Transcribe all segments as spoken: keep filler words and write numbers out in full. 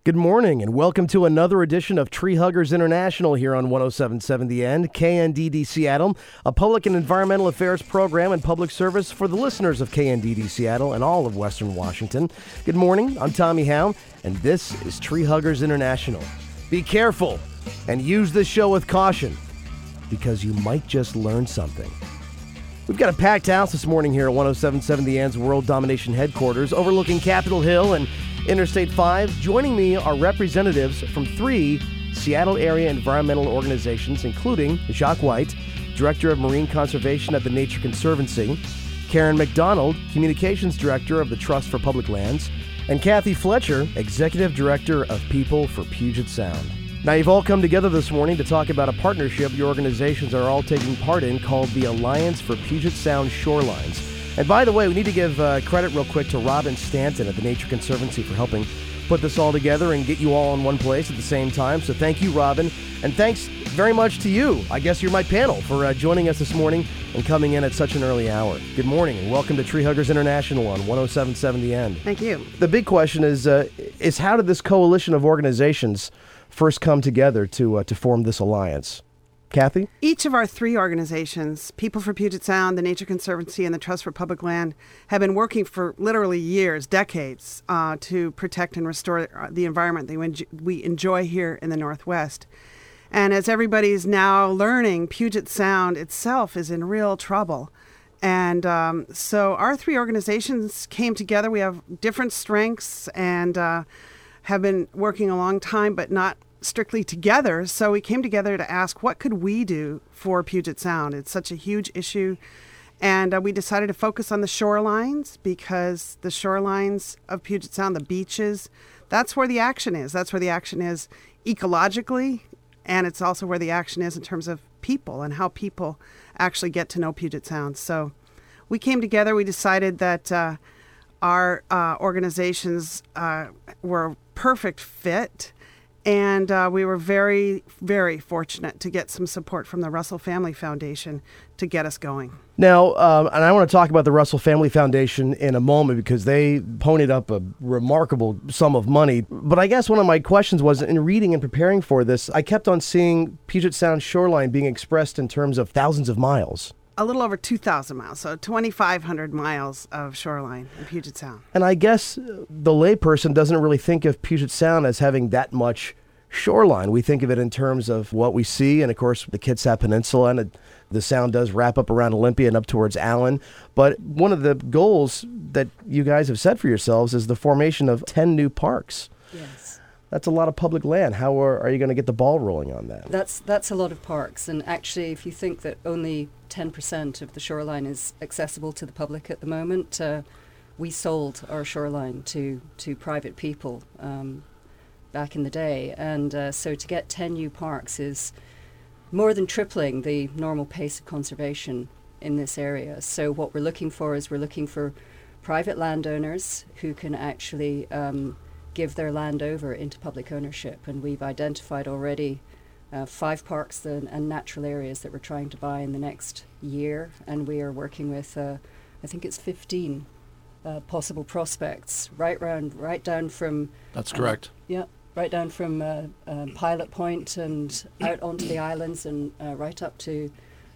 Good morning and welcome to another edition of Tree Huggers International here on one oh seven point seven The End, K N D D Seattle, a public and environmental affairs program and public service for the listeners of K N D D Seattle and all of Western Washington. Good morning, I'm Tommy Howe, and this is Tree Huggers International. Be careful and use this show with caution, because you might just learn something. We've got a packed house this morning here at one oh seven point seven The End's World Domination Headquarters, overlooking Capitol Hill and Interstate five. Joining me are representatives from three Seattle area environmental organizations, including Jacques White, Director of Marine Conservation at the Nature Conservancy, Karen McDonald, Communications Director of the Trust for Public Lands, and Kathy Fletcher, Executive Director of People for Puget Sound. Now, you've all come together this morning to talk about a partnership your organizations are all taking part in called the Alliance for Puget Sound Shorelines. And by the way, we need to give uh, credit real quick to Robin Stanton at the Nature Conservancy for helping put this all together and get you all in one place at the same time. So thank you, Robin. And thanks very much to you. I guess you're my panel for uh, joining us this morning and coming in at such an early hour. Good morning and welcome to Tree Huggers International on one oh seven point seven The End. Thank you. The big question is, uh, is how did this coalition of organizations first come together to uh, to form this alliance? Kathy? Each of our three organizations, People for Puget Sound, the Nature Conservancy, and the Trust for Public Land, have been working for literally years, decades, uh, to protect and restore the environment that we enjoy here in the Northwest. And as everybody's now learning, Puget Sound itself is in real trouble. And um, so our three organizations came together. We have different strengths and uh, have been working a long time, but not strictly together. So we came together to ask, what could we do for Puget Sound? It's such a huge issue. And uh, we decided to focus on the shorelines, because the shorelines of Puget Sound, the beaches, that's where the action is. That's where the action is ecologically. And it's also where the action is in terms of people and how people actually get to know Puget Sound. So we came together. We decided that uh, our uh, organizations uh, were a perfect fit. And uh, we were very, very fortunate to get some support from the Russell Family Foundation to get us going. Now, um, and I want to talk about the Russell Family Foundation in a moment, because they ponied up a remarkable sum of money. But I guess one of my questions was, in reading and preparing for this, I kept on seeing Puget Sound shoreline being expressed in terms of thousands of miles. A little over two thousand miles, so twenty-five hundred miles of shoreline in Puget Sound. And I guess the layperson doesn't really think of Puget Sound as having that much shoreline. We think of it in terms of what we see, and of course the Kitsap Peninsula, and it, the sound does wrap up around Olympia and up towards Allen. But one of the goals that you guys have set for yourselves is the formation of ten new parks. Yes. That's a lot of public land. How are, are you going to get the ball rolling on that? That's that's a lot of parks, and actually if you think that only ten percent of the shoreline is accessible to the public at the moment, uh, we sold our shoreline to, to private people um, back in the day, and uh, so to get ten new parks is more than tripling the normal pace of conservation in this area. So what we're looking for is we're looking for private landowners who can actually um, give their land over into public ownership, and we've identified already uh, five parks and, and natural areas that we're trying to buy in the next year, and we are working with uh, I think it's fifteen uh, possible prospects right round right down from that's correct uh, yeah right down from uh, um, Pilot Point and out onto the islands, and uh, right up to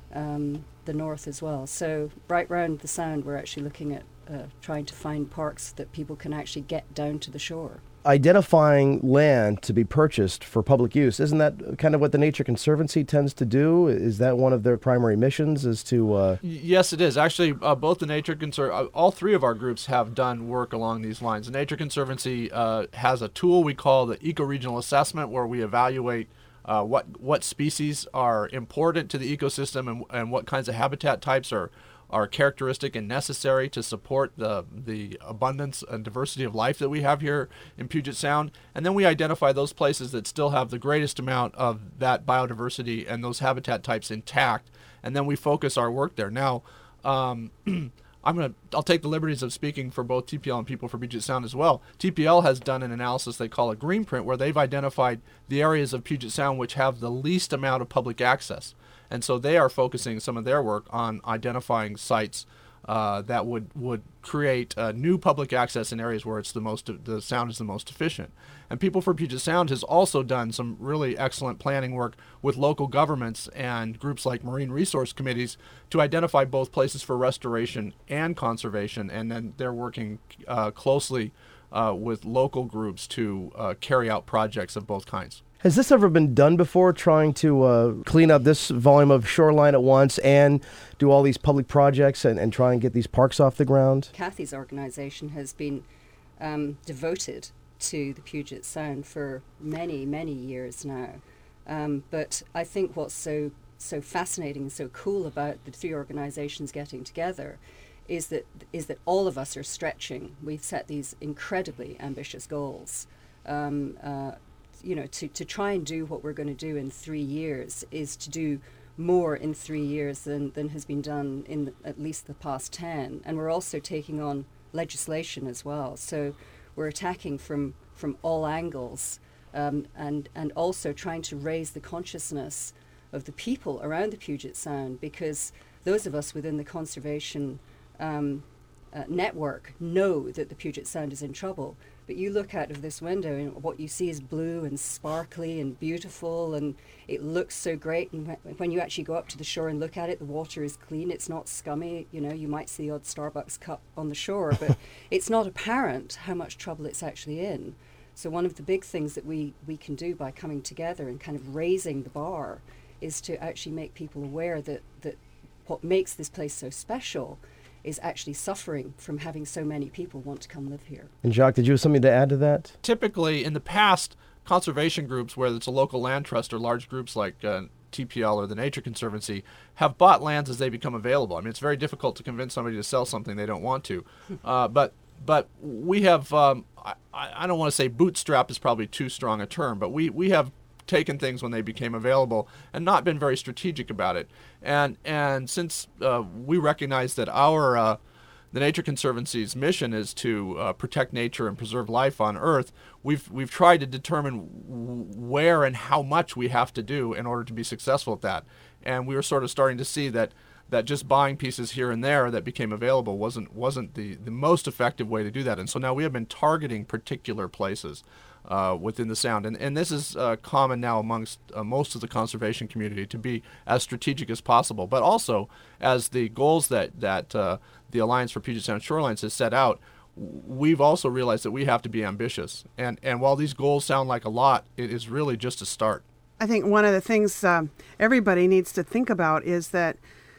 um, the north as well. So right round the sound we're actually looking at uh, trying to find parks that people can actually get down to the shore. Identifying land to be purchased for public use, isn't that kind of what the Nature Conservancy tends to do? Is that one of their primary missions, is to... Uh... Yes, it is. Actually, uh, both the Nature Conservancy, uh, all three of our groups have done work along these lines. The Nature Conservancy uh, has a tool we call the Eco-Regional Assessment, where we evaluate uh, what what species are important to the ecosystem and, and what kinds of habitat types are are characteristic and necessary to support the the abundance and diversity of life that we have here in Puget Sound. And then we identify those places that still have the greatest amount of that biodiversity and those habitat types intact, and then we focus our work there. Now, um, I'm gonna I'll take the liberties of speaking for both T P L and People for Puget Sound as well. T P L has done an analysis they call a green print, where they've identified the areas of Puget Sound which have the least amount of public access. And so they are focusing some of their work on identifying sites uh, that would would create uh, new public access in areas where it's the most the sound is the most efficient. And People for Puget Sound has also done some really excellent planning work with local governments and groups like marine resource committees to identify both places for restoration and conservation, and then they're working uh, closely uh, with local groups to uh, carry out projects of both kinds. Has this ever been done before, trying to uh, clean up this volume of shoreline at once and do all these public projects and, and try and get these parks off the ground? Kathy's organization has been um, devoted to the Puget Sound for many, many years now. Um, but I think what's so so fascinating and so cool about the three organizations getting together is that is that all of us are stretching. We've set these incredibly ambitious goals. Um, uh, you know, to, to try and do what we're going to do in three years is to do more in three years than, than has been done in the, at least the past ten. And we're also taking on legislation as well. So we're attacking from, from all angles, um, and, and also trying to raise the consciousness of the people around the Puget Sound, because those of us within the conservation um, uh, network know that the Puget Sound is in trouble. But you look out of this window and what you see is blue and sparkly and beautiful, and it looks so great. And wh- when you actually go up to the shore and look at it, the water is clean. It's not scummy. You know, you might see the odd Starbucks cup on the shore, but it's not apparent how much trouble it's actually in. So one of the big things that we, we can do by coming together and kind of raising the bar is to actually make people aware that, that what makes this place so special is actually suffering from having so many people want to come live here. And Jacques, did you have something to add to that? Typically, in the past, conservation groups, whether it's a local land trust or large groups like uh, T P L or the Nature Conservancy, have bought lands as they become available. I mean, it's very difficult to convince somebody to sell something they don't want to. Uh, but but we have, um, I, I don't want to say bootstrap is probably too strong a term, but we, we have taken things when they became available and not been very strategic about it. And and since uh, we recognize that our uh, the Nature Conservancy's mission is to uh, protect nature and preserve life on Earth, we've we've tried to determine where and how much we have to do in order to be successful at that. And we were sort of starting to see that that just buying pieces here and there that became available wasn't wasn't the, the most effective way to do that. And so now we have been targeting particular places Uh, within the Sound. And, and this is uh, common now amongst uh, most of the conservation community, to be as strategic as possible. But also, as the goals that, that uh, the Alliance for Puget Sound Shorelines has set out, we've also realized that we have to be ambitious. And, and while these goals sound like a lot, it is really just a start. I think one of the things um, everybody needs to think about is that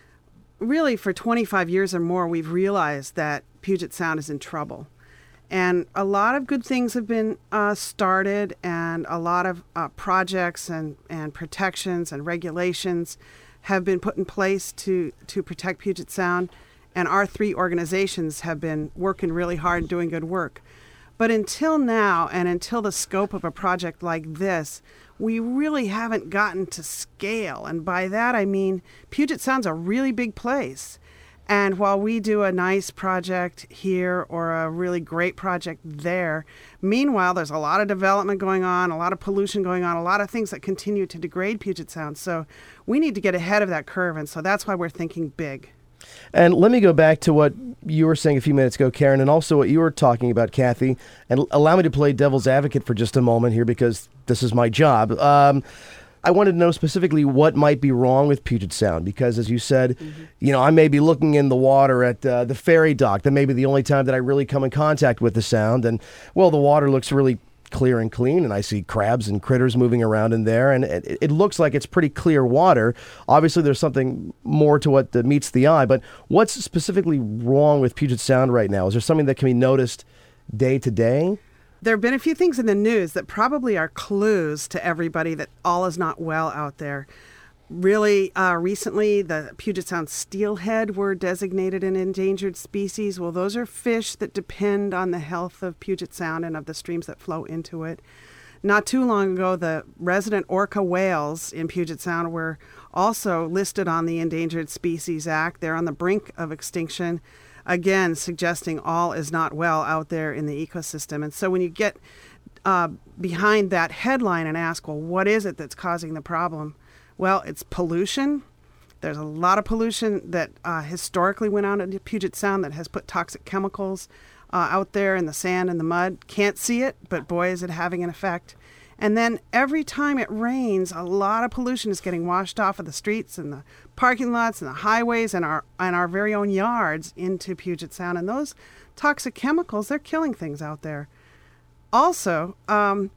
really for twenty-five years or more, we've realized that Puget Sound is in trouble. And a lot of good things have been uh, started, and a lot of uh, projects and, and protections and regulations have been put in place to, to protect Puget Sound. And our three organizations have been working really hard and doing good work. But until now, and until the scope of a project like this, we really haven't gotten to scale. And by that I mean Puget Sound's a really big place. And while we do a nice project here or a really great project there, meanwhile, there's a lot of development going on, a lot of pollution going on, a lot of things that continue to degrade Puget Sound. So we need to get ahead of that curve. And so that's why we're thinking big. And let me go back to what you were saying a few minutes ago, Karen, and also what you were talking about, Kathy. And allow me to play devil's advocate for just a moment here, because this is my job. Um, I wanted to know specifically what might be wrong with Puget Sound, because as you said, mm-hmm. you know, I may be looking in the water at uh, the ferry dock. That may be the only time that I really come in contact with the Sound. And, well, the water looks really clear and clean, and I see crabs and critters moving around in there, and it, it looks like it's pretty clear water. Obviously, there's something more to what that meets the eye, but what's specifically wrong with Puget Sound right now? Is there something that can be noticed day to day? There have been a few things in the news that probably are clues to everybody that all is not well out there. Really, uh, recently, the Puget Sound steelhead were designated an endangered species. Well, those are fish that depend on the health of Puget Sound and of the streams that flow into it. Not too long ago, the resident orca whales in Puget Sound were also listed on the Endangered Species Act. They're on the brink of extinction, again, suggesting all is not well out there in the ecosystem. And so when you get uh, behind that headline and ask, well, what is it that's causing the problem? Well, it's pollution, There's a lot of pollution that uh, historically went out into Puget Sound that has put toxic chemicals uh, out there in the sand and the mud. Can't see it, but boy, is it having an effect. And then every time it rains, a lot of pollution is getting washed off of the streets and the parking lots and the highways and our and our very own yards into Puget Sound. And those toxic chemicals, they're killing things out there. Also, um,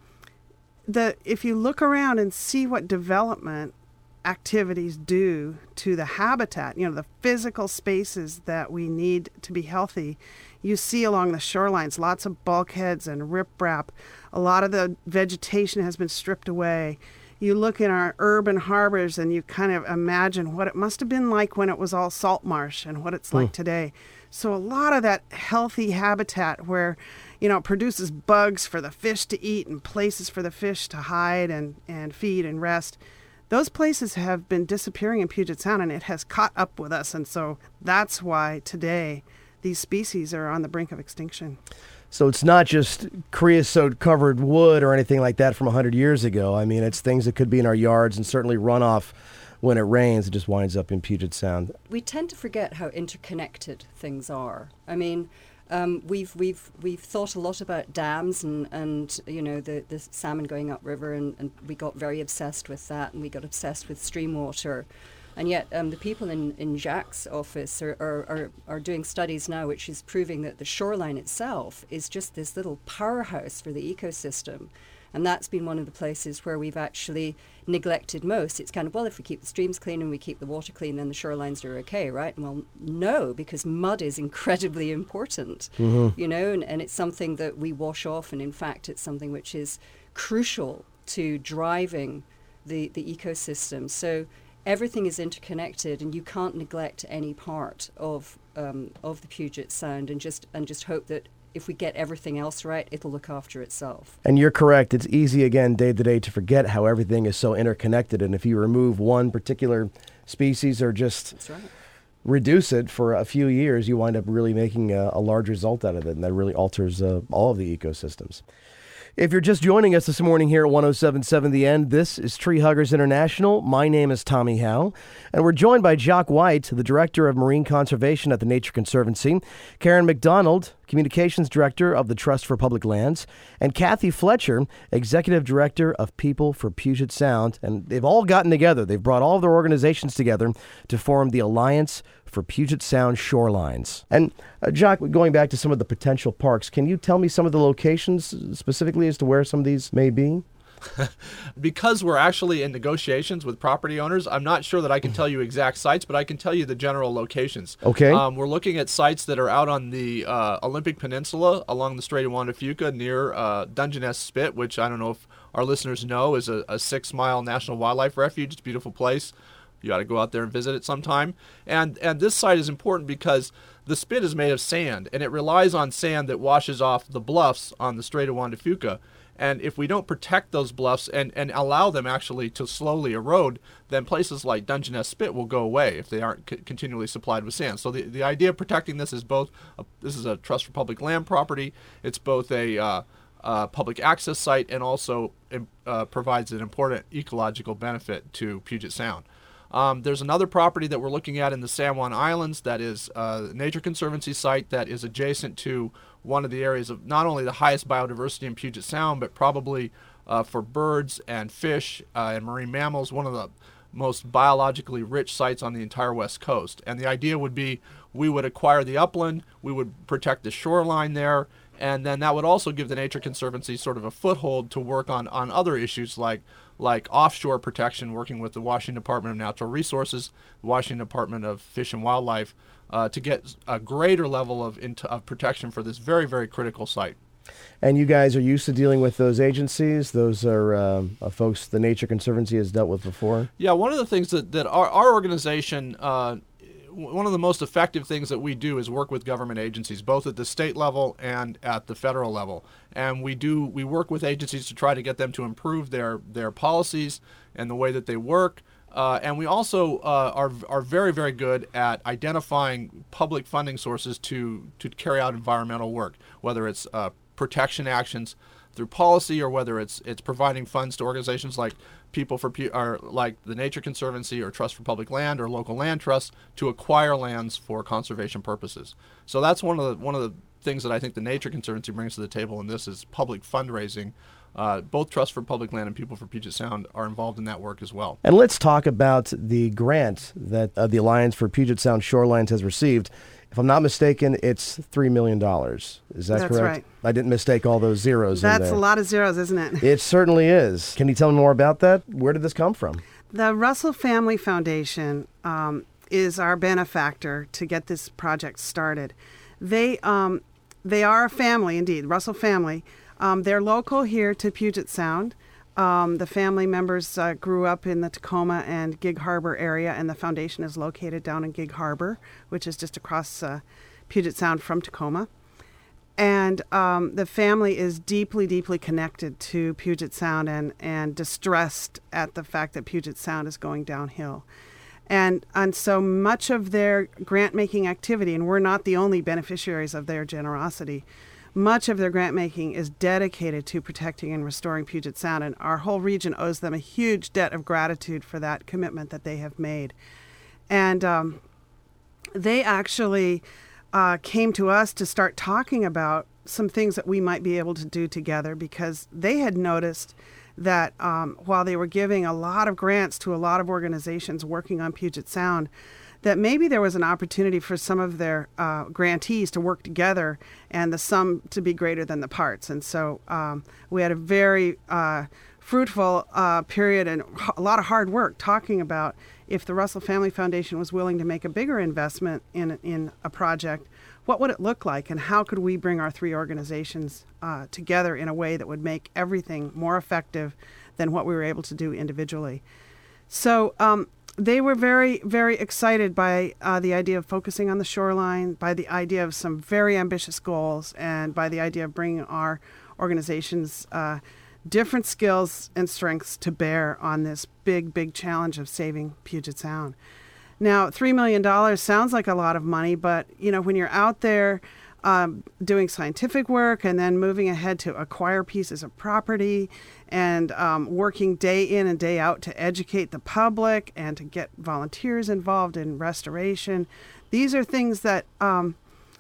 the if you look around and see what development activities do to the habitat, you know, the physical spaces that we need to be healthy, you see along the shorelines lots of bulkheads and riprap. A lot of the vegetation has been stripped away. You look in our urban harbors and you kind of imagine what it must have been like when it was all salt marsh and what it's like Mm. today. So a lot of that healthy habitat where, you know, it produces bugs for the fish to eat and places for the fish to hide and, and feed and rest, those places have been disappearing in Puget Sound, and it has caught up with us. And so that's why today these species are on the brink of extinction. So it's not just creosote-covered wood or anything like that from one hundred years ago. I mean, it's things that could be in our yards and certainly runoff when it rains. It just winds up in Puget Sound. We tend to forget how interconnected things are. I mean, um, we've we've we've thought a lot about dams and, and you know the, the salmon going upriver, and, and we got very obsessed with that, and we got obsessed with stream water. And yet um, the people in, in Jacques' office are, are, are, are doing studies now which is proving that the shoreline itself is just this little powerhouse for the ecosystem. And that's been one of the places where we've actually neglected most. It's kind of, well, if we keep the streams clean and we keep the water clean, then the shorelines are okay, right? Well, no, because mud is incredibly important, mm-hmm. you know, and, and it's something that we wash off. And in fact, it's something which is crucial to driving the, the ecosystem. So everything is interconnected, and you can't neglect any part of um, of the Puget Sound, and just and just hope that if we get everything else right, it'll look after itself. And you're correct. It's easy, again, day to day to forget how everything is so interconnected. And if you remove one particular species or just That's right. reduce it for a few years, you wind up really making a, a large result out of it. And that really alters uh, all of the ecosystems. If you're just joining us this morning here at one oh seven point seven The End, this is Tree Huggers International. My name is Tommy Howe, and we're joined by Jacques White, the Director of Marine Conservation at the Nature Conservancy, Karen McDonald, Communications Director of the Trust for Public Lands, and Kathy Fletcher, Executive Director of People for Puget Sound. And they've all gotten together. They've brought all of their organizations together to form the Alliance for Puget Sound Shorelines. And uh, Jacques, going back to some of the potential parks, can you tell me some of the locations specifically as to where some of these may be? Because we're actually in negotiations with property owners, I'm not sure that I can tell you exact sites, but I can tell you the general locations. Okay. Um, we're looking at sites that are out on the uh, Olympic Peninsula along the Strait of Juan de Fuca near uh, Dungeness Spit, which I don't know if our listeners know is a, a six-mile national wildlife refuge. It's a beautiful place. You got to go out there and visit it sometime. And and this site is important because the spit is made of sand, and it relies on sand that washes off the bluffs on the Strait of Juan de Fuca. And if we don't protect those bluffs and, and allow them actually to slowly erode, then places like Dungeness Spit will go away if they aren't c- continually supplied with sand. So the, the idea of protecting this is both, a, this is a trust for public land property, it's both a uh, uh, public access site, and also uh, provides an important ecological benefit to Puget Sound. Um, there's another property that we're looking at in the San Juan Islands that is a Nature Conservancy site that is adjacent to one of the areas of not only the highest biodiversity in Puget Sound, but probably uh, for birds and fish uh, and marine mammals, one of the most biologically rich sites on the entire West Coast. And the idea would be we would acquire the upland, we would protect the shoreline there, and then that would also give the Nature Conservancy sort of a foothold to work on, on other issues like like offshore protection, working with the Washington Department of Natural Resources, the Washington Department of Fish and Wildlife, uh, to get a greater level of, int- of protection for this very, very critical site. And you guys are used to dealing with those agencies? Those are uh, uh, folks the Nature Conservancy has dealt with before? Yeah, one of the things that, that our, our organization, uh, one of the most effective things that we do is work with government agencies, both at the state level and at the federal level. And we do we work with agencies to try to get them to improve their, their policies and the way that they work. Uh, and we also uh, are are very, very good at identifying public funding sources to, to carry out environmental work, whether it's uh, protection actions through policy or whether it's it's providing funds to organizations like People for Pu- or like the Nature Conservancy or Trust for Public Land or local land trusts to acquire lands for conservation purposes. So that's one of the one of the things that I think the Nature Conservancy brings to the table in this is public fundraising. Uh, both Trust for Public Land and People for Puget Sound are involved in that work as well. And let's talk about the grant that uh, the Alliance for Puget Sound Shorelines has received. If I'm not mistaken, it's three million dollars. Is that That's correct? right. I didn't mistake all those zeros in That's there. a lot of zeros, isn't it? It certainly is. Can you tell me more about that? Where did this come from? The Russell Family Foundation um, is our benefactor to get this project started. They um, they are a family, indeed, Russell family. Um, they're local here to Puget Sound. Um, the family members uh, grew up in the Tacoma and Gig Harbor area, and the foundation is located down in Gig Harbor, which is just across uh, Puget Sound from Tacoma. And um, the family is deeply, deeply connected to Puget Sound and, and distressed at the fact that Puget Sound is going downhill. And, and so much of their grant-making activity, and we're not the only beneficiaries of their generosity, much of their grant-making is dedicated to protecting and restoring Puget Sound, and our whole region owes them a huge debt of gratitude for that commitment that they have made. And um, they actually uh, came to us to start talking about some things that we might be able to do together, because they had noticed that um, while they were giving a lot of grants to a lot of organizations working on Puget Sound, that maybe there was an opportunity for some of their uh, grantees to work together and the sum to be greater than the parts. And so um, we had a very uh, fruitful uh, period and a lot of hard work talking about if the Russell Family Foundation was willing to make a bigger investment in, in a project, what would it look like, and how could we bring our three organizations uh, together in a way that would make everything more effective than what we were able to do individually. So um, they were very, very excited by uh, the idea of focusing on the shoreline, by the idea of some very ambitious goals, and by the idea of bringing our organizations uh, different skills and strengths to bear on this big, big challenge of saving Puget Sound. Now, three million dollars sounds like a lot of money, but, you know, when you're out there um, doing scientific work and then moving ahead to acquire pieces of property and um, working day in and day out to educate the public and to get volunteers involved in restoration, these are things that, um,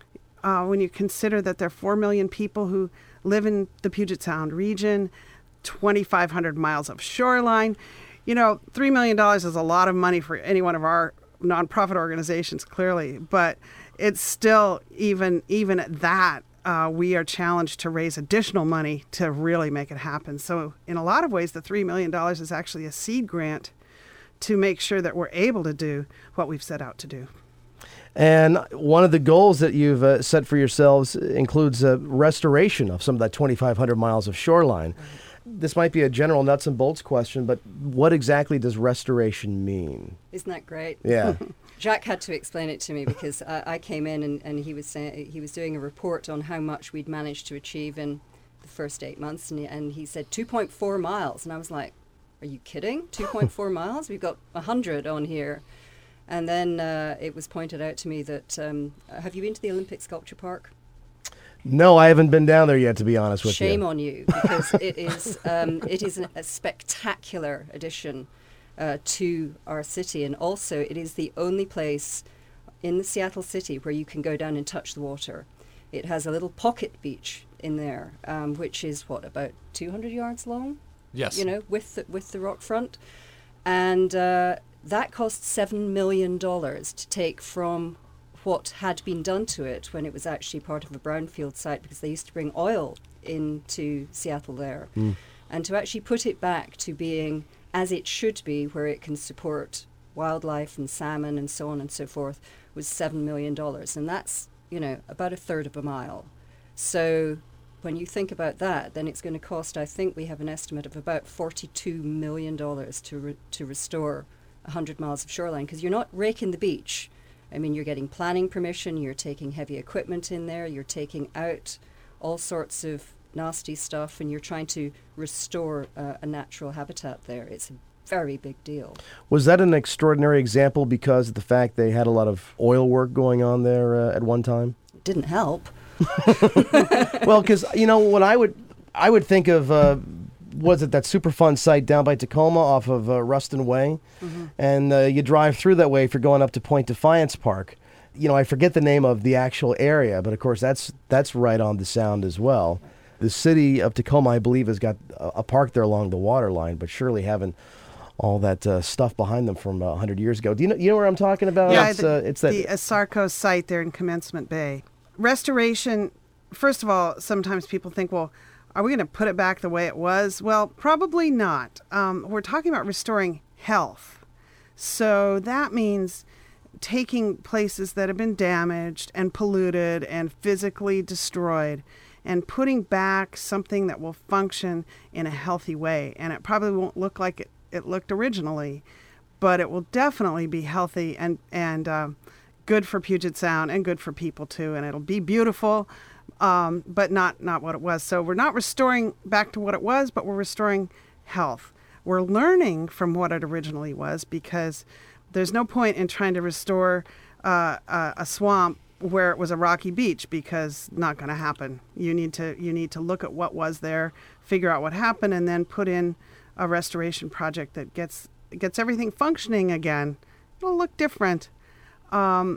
uh, when you consider that there are four million people who live in the Puget Sound region, twenty-five hundred miles of shoreline, you know, three million dollars is a lot of money for any one of our nonprofit organizations, clearly, but it's still, even even at that, uh, we are challenged to raise additional money to really make it happen. So in a lot of ways, the three million dollars is actually a seed grant to make sure that we're able to do what we've set out to do. And one of the goals that you've uh, set for yourselves includes uh, restoration of some of that twenty-five hundred miles of shoreline. Right. This might be a general nuts and bolts question, but what exactly does restoration mean? Isn't that great? Yeah. Jacques had to explain it to me because I, I came in and, and he was saying, he was doing a report on how much we'd managed to achieve in the first eight months, and he, and he said two point four miles, and I was like, "Are you kidding? two point four miles? We've got one hundred on here." And then uh, it was pointed out to me that um, have you been to the Olympic Sculpture Park? No, I haven't been down there yet, to be honest with you. Shame on you, because it is um, it is an, a spectacular addition uh, to our city, and also it is the only place in the Seattle city where you can go down and touch the water. It has a little pocket beach in there, um, which is what, about two hundred yards long? Yes. You know, with the, with the rock front, and uh, that cost seven million dollars to take from what had been done to it when it was actually part of a brownfield site, because they used to bring oil into Seattle there. Mm. And to actually put it back to being as it should be, where it can support wildlife and salmon and so on and so forth, was seven million dollars. And that's, you know, about a third of a mile. So when you think about that, then it's going to cost, I think we have an estimate of about forty-two million dollars to re- to restore one hundred miles of shoreline, because you're not raking the beach. I mean, you're getting planning permission, you're taking heavy equipment in there, you're taking out all sorts of nasty stuff, and you're trying to restore uh, a natural habitat there. It's a very big deal. Was that an extraordinary example because of the fact they had a lot of oil work going on there uh, at one time? It didn't help. Well, because, you know, what I would I would think of, uh, was it that Superfund site down by Tacoma off of uh, Ruston Way? Mm-hmm. And uh, you drive through that way if you're going up to Point Defiance Park. You know, I forget the name of the actual area, but of course that's that's right on the Sound as well. The city of Tacoma, I believe, has got a, a park there along the water line, but surely having all that uh, stuff behind them from uh, one hundred years ago. Do you know, you know where I'm talking about? Yeah, it's, the, uh, it's that the Asarco site there in Commencement Bay. Restoration, first of all, sometimes people think, well, are we going to put it back the way it was? Well, probably not. Um, we're talking about restoring health. So that means taking places that have been damaged and polluted and physically destroyed and putting back something that will function in a healthy way. And it probably won't look like it, it looked originally, but it will definitely be healthy and, and uh, good for Puget Sound and good for people too. And it'll be beautiful, um, but not, not what it was. So we're not restoring back to what it was, but we're restoring health. We're learning from what it originally was, because there's no point in trying to restore uh, a, a swamp where it was a rocky beach, because not going to happen. You need to you need to look at what was there, figure out what happened, and then put in a restoration project that gets gets everything functioning again. It'll look different. Um,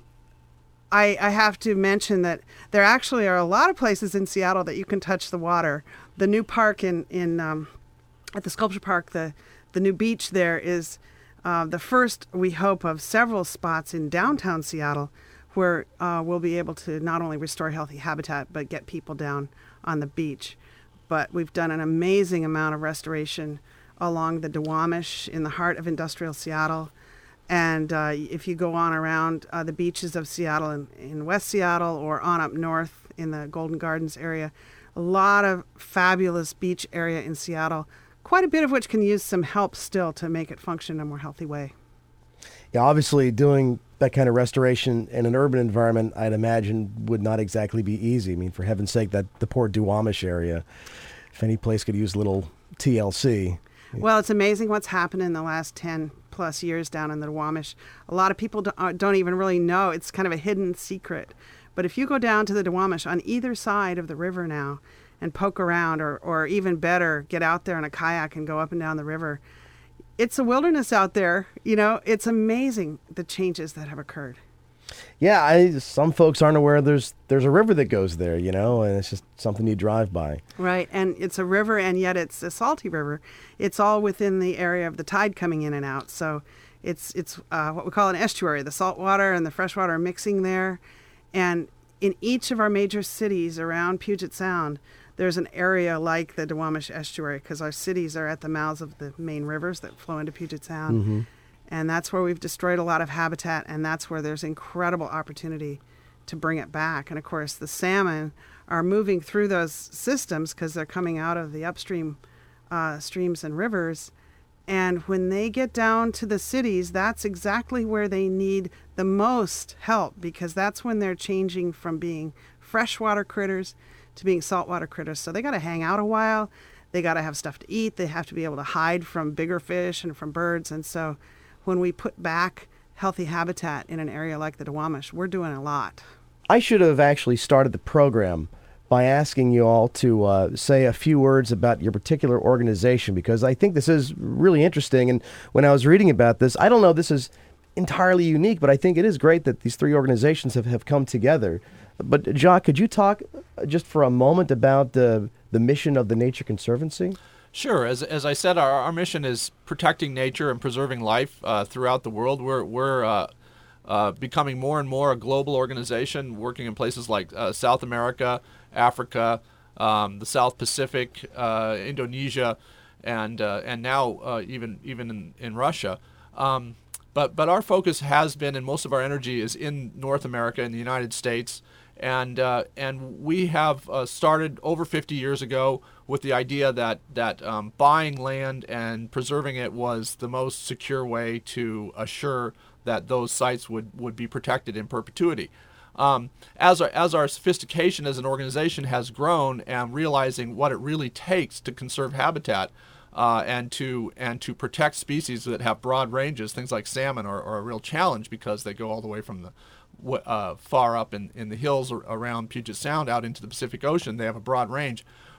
I, I have to mention that there actually are a lot of places in Seattle that you can touch the water. The new park in in um, at the Sculpture Park, the the new beach there is Uh, the first, we hope, of several spots in downtown Seattle where uh, we'll be able to not only restore healthy habitat, but get people down on the beach. But we've done an amazing amount of restoration along the Duwamish in the heart of industrial Seattle. And uh, if you go on around uh, the beaches of Seattle in, in West Seattle or on up north in the Golden Gardens area, a lot of fabulous beach area in Seattle, quite a bit of which can use some help still to make it function in a more healthy way. Yeah, obviously doing that kind of restoration in an urban environment, I'd imagine, would not exactly be easy. I mean, for heaven's sake, that the poor Duwamish area, if any place could use a little T L C. Well, it's amazing what's happened in the last ten plus years down in the Duwamish. A lot of people don't, don't even really know. It's kind of a hidden secret. But if you go down to the Duwamish on either side of the river now and poke around, or, or even better, get out there in a kayak and go up and down the river, it's a wilderness out there. You know, it's amazing the changes that have occurred. Yeah, I, some folks aren't aware there's there's a river that goes there, you know, and it's just something you drive by. Right, and it's a river, and yet it's a salty river. It's all within the area of the tide coming in and out. So it's it's uh, what we call an estuary. The salt water and the fresh water are mixing there. And in each of our major cities around Puget Sound, there's an area like the Duwamish Estuary, because our cities are at the mouths of the main rivers that flow into Puget Sound. Mm-hmm. And that's where we've destroyed a lot of habitat, and that's where there's incredible opportunity to bring it back. And of course, the salmon are moving through those systems because they're coming out of the upstream uh, streams and rivers. And when they get down to the cities, that's exactly where they need the most help, because that's when they're changing from being freshwater critters to being saltwater critters. So they got to hang out a while. They got to have stuff to eat. They have to be able to hide from bigger fish and from birds. And so when we put back healthy habitat in an area like the Duwamish, we're doing a lot. I should have actually started the program by asking you all to uh, say a few words about your particular organization, because I think this is really interesting. And when I was reading about this, I don't know this is entirely unique, but I think it is great that these three organizations have, have come together. But Jacques, could you talk just for a moment about the, the mission of the Nature Conservancy? Sure. As as I said, our, our mission is protecting nature and preserving life uh, throughout the world. We're we're uh, uh, becoming more and more a global organization, working in places like uh, South America, Africa, um, the South Pacific, uh, Indonesia, and uh, and now uh, even even in, in Russia. Um, but but our focus has been, and most of our energy is in North America, in the United States. And uh, and we have uh, started over fifty years ago with the idea that that um, buying land and preserving it was the most secure way to assure that those sites would, would be protected in perpetuity. Um, as our as our sophistication as an organization has grown, and realizing what it really takes to conserve habitat uh, and to and to protect species that have broad ranges, things like salmon are, are a real challenge because they go all the way from the Uh, far up in, in the hills around Puget Sound out into the Pacific Ocean. They have a broad range.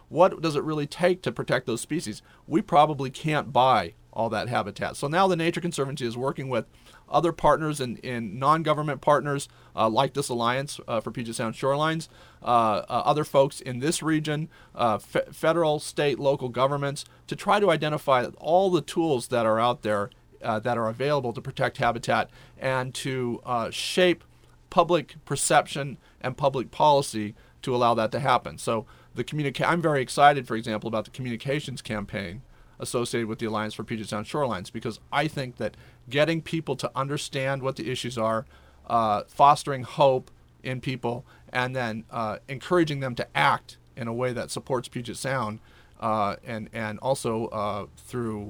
what does it really take to protect those species? We probably can't buy all that habitat. So now the Nature Conservancy is working with other partners and in, in non-government partners uh, like this Alliance uh, for Puget Sound Shorelines, uh, uh, other folks in this region, uh, fe- federal, state, local governments, to try to identify all the tools that are out there uh, that are available to protect habitat and to uh, shape public perception and public policy to allow that to happen. So the communica- I'm very excited, for example, about the communications campaign associated with the Alliance for Puget Sound Shorelines, because I think that getting people to understand what the issues are, uh, fostering hope in people, and then uh, encouraging them to act in a way that supports Puget Sound, uh, and, and also uh, through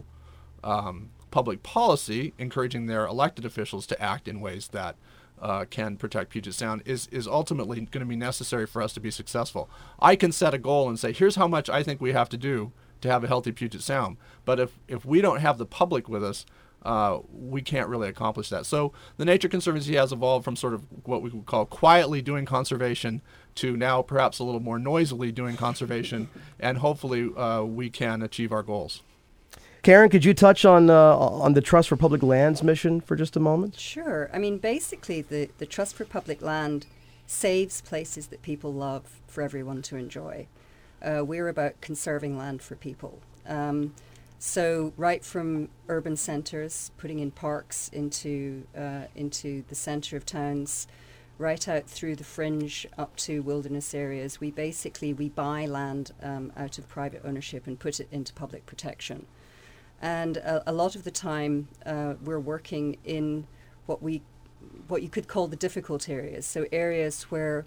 um, public policy, encouraging their elected officials to act in ways that uh, can protect Puget Sound is, is ultimately going to be necessary for us to be successful. I can set a goal and say, here's how much I think we have to do to have a healthy Puget Sound. But if, if we don't have the public with us, uh, we can't really accomplish that. So the Nature Conservancy has evolved from sort of what we would call quietly doing conservation to now perhaps a little more noisily doing conservation, and hopefully uh, we can achieve our goals. Karen, could you touch on uh, on the Trust for Public Lands mission for just a moment? Sure. I mean, basically, the, the Trust for Public Land saves places that people love for everyone to enjoy. Uh, we're about conserving land for people. Um, so right from urban centres, putting in parks into uh, into the centre of towns, right out through the fringe up to wilderness areas, we basically we buy land um, out of private ownership and put it into public protection. And a, a lot of the time, uh, we're working in what we what you could call the difficult areas. So areas where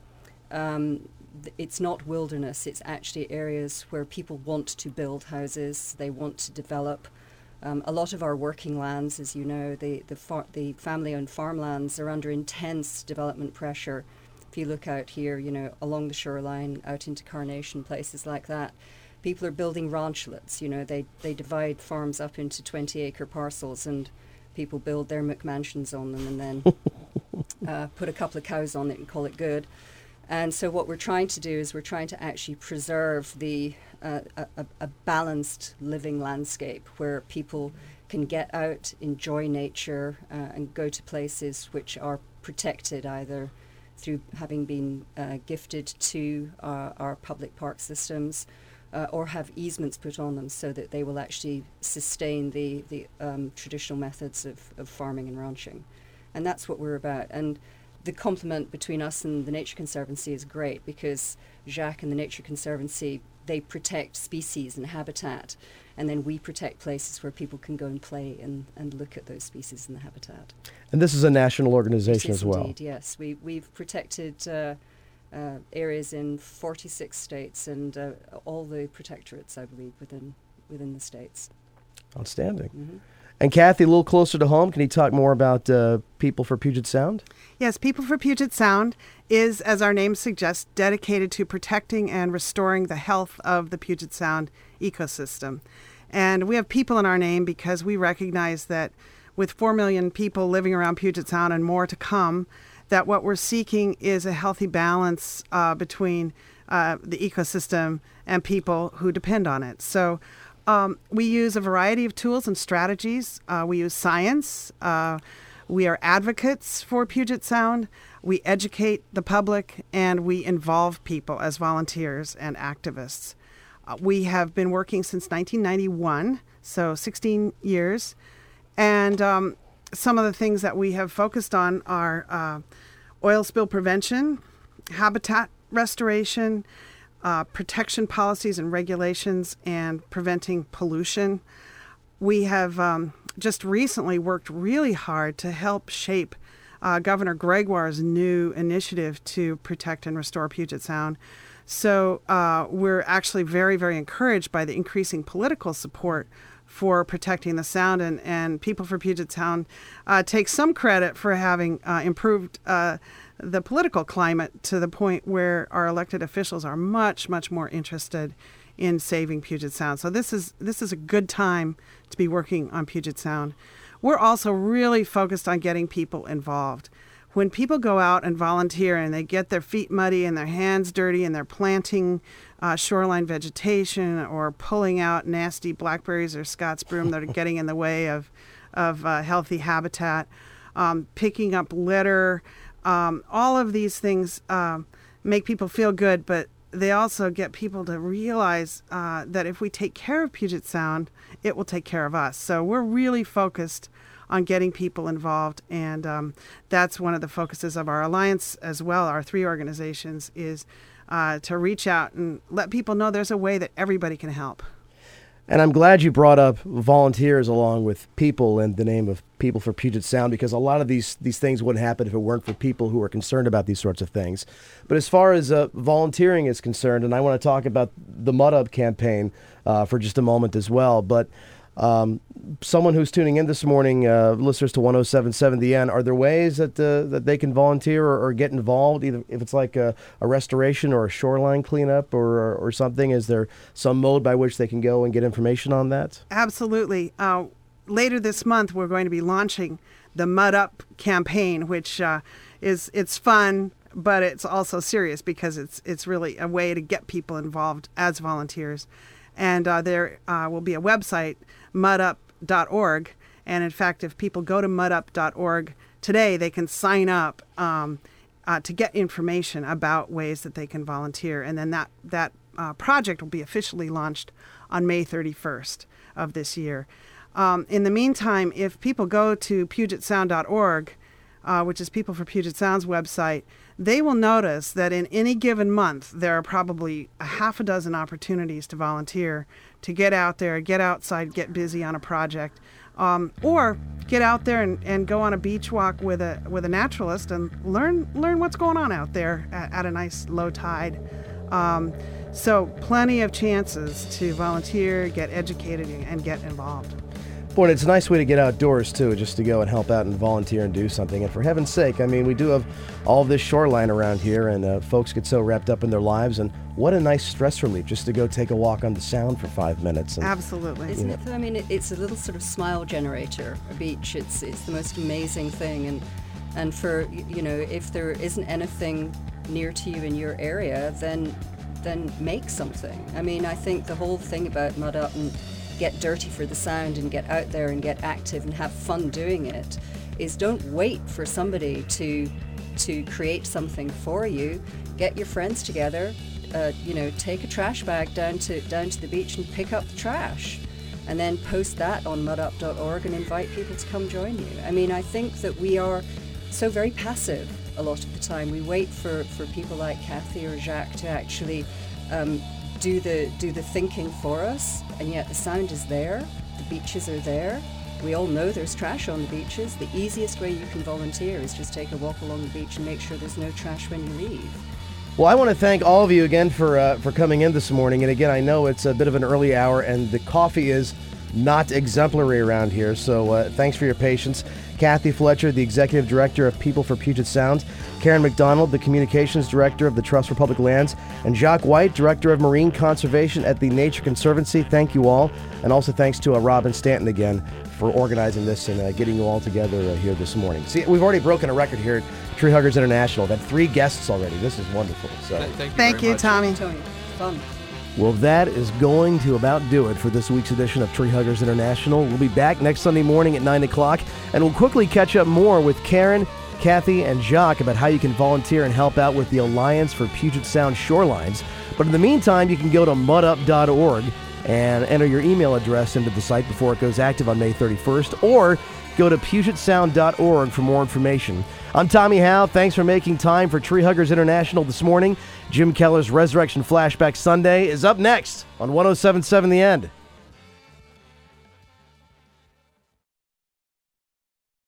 um, it's not wilderness, it's actually areas where people want to build houses, they want to develop. Um, a lot of our working lands, as you know, the, the, far, the family-owned farmlands are under intense development pressure. If you look out here, you know, along the shoreline, out into Carnation, places like that, people are building ranchlets, you know, they, they divide farms up into twenty-acre parcels and people build their McMansions on them and then uh, put a couple of cows on it and call it good. And so what we're trying to do is we're trying to actually preserve the uh, a, a balanced living landscape where people can get out, enjoy nature, uh, and go to places which are protected either through having been uh, gifted to uh, our public park systems uh, or have easements put on them so that they will actually sustain the, the um, traditional methods of, of farming and ranching. And that's what we're about. And the complement between us and the Nature Conservancy is great because Jacques and the Nature Conservancy, they protect species and habitat, and then we protect places where people can go and play and, and look at those species and the habitat. And this is a national organization as well. Indeed, yes. We, we've protected uh, uh, areas in forty-six states and uh, all the protectorates, I believe, within within the states. Outstanding. Mm-hmm. And Kathy, a little closer to home, can you talk more about uh, People for Puget Sound? Yes, People for Puget Sound is, as our name suggests, dedicated to protecting and restoring the health of the Puget Sound ecosystem. And we have people in our name because we recognize that with four million people living around Puget Sound and more to come, that what we're seeking is a healthy balance uh, between uh, the ecosystem and people who depend on it. So Um, we use a variety of tools and strategies. Uh, we use science. Uh, we are advocates for Puget Sound. We educate the public, and we involve people as volunteers and activists. Uh, we have been working since nineteen ninety-one, so sixteen years. And um, some of the things that we have focused on are uh, oil spill prevention, habitat restoration, Uh, protection policies and regulations, and preventing pollution. We have um, just recently worked really hard to help shape uh, Governor Gregoire's new initiative to protect and restore Puget Sound. So uh, we're actually very, very encouraged by the increasing political support for protecting the sound, and, and People for Puget Sound uh, take some credit for having uh, improved uh, the political climate to the point where our elected officials are much, much more interested in saving Puget Sound. So this is this is a good time to be working on Puget Sound. We're also really focused on getting people involved. when people go out and volunteer and they get their feet muddy and their hands dirty and they're planting uh, shoreline vegetation or pulling out nasty blackberries or Scots broom that are getting in the way of, of uh, healthy habitat, um, picking up litter, um, all of these things um, make people feel good, but they also get people to realize uh, that if we take care of Puget Sound, it will take care of us. So we're really focused on getting people involved, and um, that's one of the focuses of our alliance as well. Our three organizations is uh, to reach out and let people know there's a way that everybody can help. And I'm glad you brought up volunteers along with people in the name of People for Puget Sound, because a lot of these these things wouldn't happen if it weren't for people who are concerned about these sorts of things. But as far as uh, volunteering is concerned, and I want to talk about the Mud Up campaign uh, for just a moment as well, but um, someone who's tuning in this morning, uh, listeners to one oh seven point seven The End, are there ways that uh, that they can volunteer or, or get involved, either if it's like a, a restoration or a shoreline cleanup or, or, or something? Is there some mode by which they can go and get information on that? Absolutely. Uh, later this month, we're going to be launching the Mud Up campaign, which uh, is it's fun, but it's also serious because it's it's really a way to get people involved as volunteers. And uh, there uh, will be a website, mud up dot org. And in fact, if people go to mud up dot org today, they can sign up um, uh, to get information about ways that they can volunteer. And then that, that uh, project will be officially launched on May thirty-first of this year. Um, in the meantime, if people go to puget sound dot org, uh, which is People for Puget Sound's website, they will notice that in any given month, there are probably a half a dozen opportunities to volunteer, to get out there, get outside, get busy on a project, um, or get out there and, and go on a beach walk with a with a naturalist and learn learn what's going on out there at, at a nice low tide. Um, so plenty of chances to volunteer, get educated, and get involved. Boy, it's a nice way to get outdoors, too, just to go and help out and volunteer and do something. And for heaven's sake, I mean, we do have all this shoreline around here, and uh, folks get so wrapped up in their lives. And what a nice stress relief just to go take a walk on the Sound for five minutes. And, Absolutely. Isn't you it? I mean, it, it's a little sort of smile generator, a beach. It's it's the most amazing thing. And, and for, you know, if there isn't anything near to you in your area, then then make something. I mean, I think the whole thing about Mud Up and get dirty for the Sound and get out there and get active and have fun doing it is don't wait for somebody to to create something for you. Get your friends together, uh, you know, take a trash bag down to down to the beach and pick up the trash, and then post that on mud up dot org and invite people to come join you. I mean, I think that we are so very passive a lot of the time. We wait for, for people like Kathy or Jacques to actually um, do the do the thinking for us, and yet the Sound is there, the beaches are there. We all know there's trash on the beaches. The easiest way you can volunteer is just take a walk along the beach and make sure there's no trash when you leave. Well, I want to thank all of you again for uh, for coming in this morning. And again, I know it's a bit of an early hour, and the coffee is not exemplary around here, so uh, thanks for your patience. Kathy Fletcher, the Executive Director of People for Puget Sound, Karen McDonald, the Communications Director of the Trust for Public Lands, and Jacques White, Director of Marine Conservation at the Nature Conservancy. Thank you all. And also thanks to uh, Robin Stanton again for organizing this and uh, getting you all together uh, here this morning. See, we've already broken a record here at Tree Huggers International. We've had three guests already. This is wonderful. So Th- Thank you, Thank very you, much. Tommy. Tony, fun. Well, that is going to about do it for this week's edition of Tree Huggers International. We'll be back next Sunday morning at nine o'clock, and we'll quickly catch up more with Karen, Kathy, and Jacques about how you can volunteer and help out with the Alliance for Puget Sound Shorelines. But in the meantime, you can go to mud up dot org and enter your email address into the site before it goes active on May thirty-first, or go to puget sound dot org for more information. I'm Tommy Howe. Thanks for making time for Tree Huggers International this morning. Jim Keller's Resurrection Flashback Sunday is up next on one oh seven point seven The End.